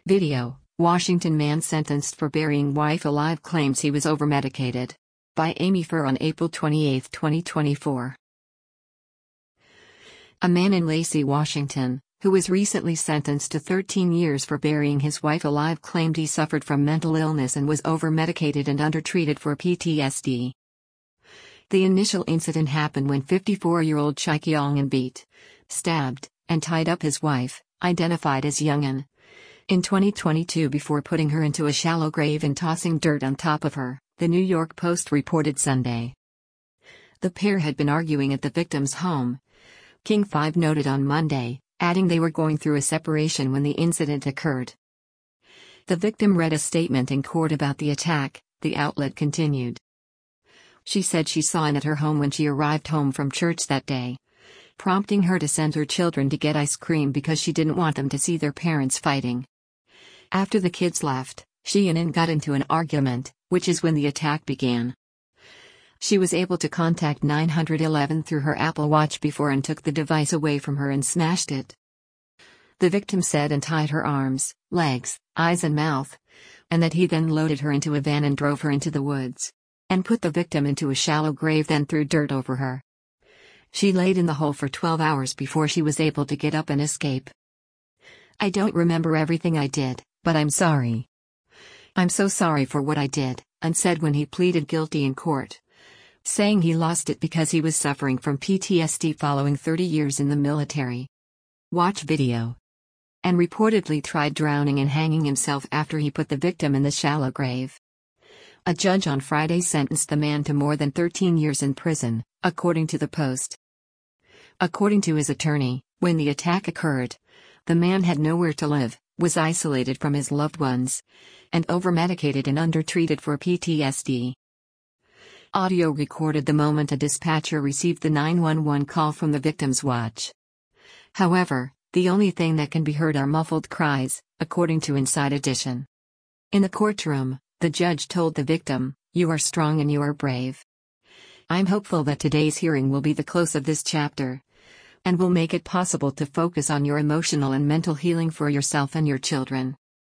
Video: Washington man sentenced for burying wife alive claims he was overmedicated. By Amy Furr on April 28, 2024. A man in Lacey, Washington, who was recently sentenced to 13 years for burying his wife alive, claimed he suffered from mental illness and was overmedicated and undertreated for PTSD. The initial incident happened when 54-year-old Chai Kyong-in beat, stabbed, and tied up his wife, identified as Young-in, in 2022 before putting her into a shallow grave and tossing dirt on top of her, the New York Post reported Sunday. The pair had been arguing at the victim's home, King 5 noted on Monday, adding they were going through a separation when the incident occurred. The victim read a statement in court about the attack, the outlet continued. She said she saw him at her home when she arrived home from church that day, prompting her to send her children to get ice cream because she didn't want them to see their parents fighting. After the kids left, she and In got into an argument, which is when the attack began. She was able to contact 911 through her Apple Watch before and took the device away from her and smashed it. The victim said and tied her arms, legs, eyes and mouth, and that he then loaded her into a van and drove her into the woods, and put the victim into a shallow grave, then threw dirt over her. She laid in the hole for 12 hours before she was able to get up and escape. "I don't remember everything I did, but I'm sorry. I'm so sorry for what I did," and said when he pleaded guilty in court, saying he lost it because he was suffering from PTSD following 30 years in the military. Watch video. And reportedly tried drowning and hanging himself after he put the victim in the shallow grave. A judge on Friday sentenced the man to more than 13 years in prison, according to the Post. According to his attorney, when the attack occurred, the man had nowhere to live, was isolated from his loved ones, and overmedicated and undertreated for PTSD. Audio recorded the moment a dispatcher received the 911 call from the victim's watch. However, the only thing that can be heard are muffled cries, according to Inside Edition. In the courtroom, the judge told the victim, "You are strong and you are brave. I'm hopeful that today's hearing will be the close of this chapter, and will make it possible to focus on your emotional and mental healing for yourself and your children."